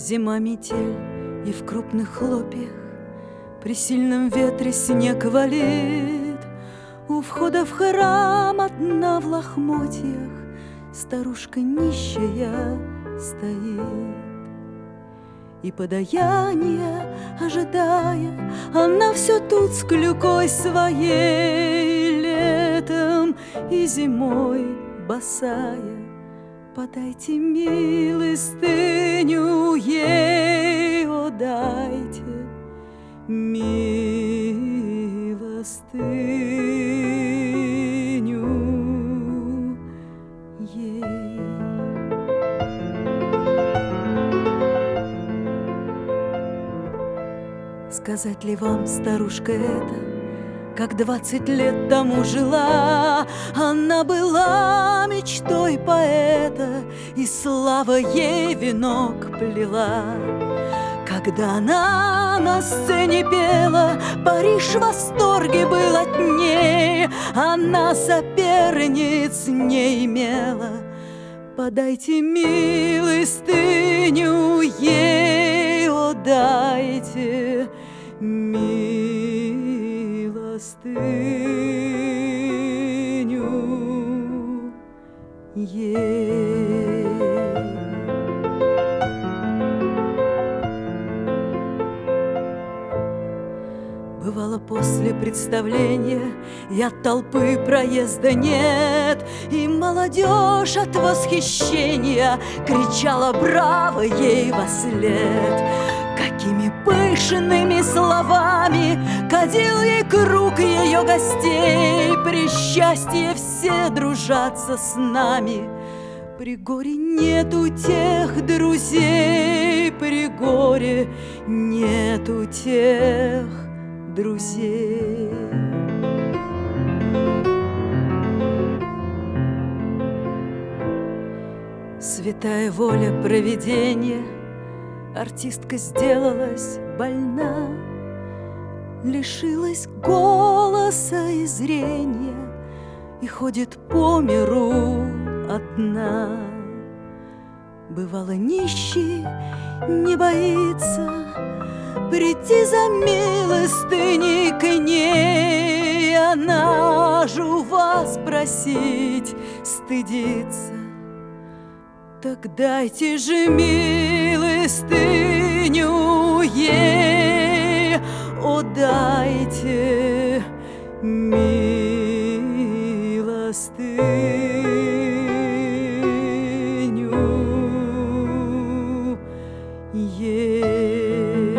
Зима, метель, и в крупных хлопьях при сильном ветре снег валит. У входа в храм одна в лохмотьях старушка нищая стоит. И подаяние ожидая, она все тут с клюкой своей, летом и зимой босая. Подайте милостыню ей, о, дайте милостыню ей. Сказать ли вам, старушка эта, как 20 лет тому жила? Она была мечтой поэта, и слава ей венок плела. Когда она на сцене пела, Париж в восторге был от ней. Она соперниц не имела. Подайте милостыню ей, о, дайте милостыню ей. Бывало, после представления и от толпы проезда нет, и молодежь от восхищения кричала браво ей вослед. Какими пышными словами кадил ей круг ее гостей. При счастье все дружатся с нами, при горе нету тех друзей, при горе нету тех друзей. Святая воля провидения, артистка сделалась больна, лишилась голоса и зрения и ходит по миру одна. Бывало, нищий не боится прийти за милостыней к ней. Она же у вас просить стыдится. Так дайте же милостыню ей, о, дайте милостыню ей.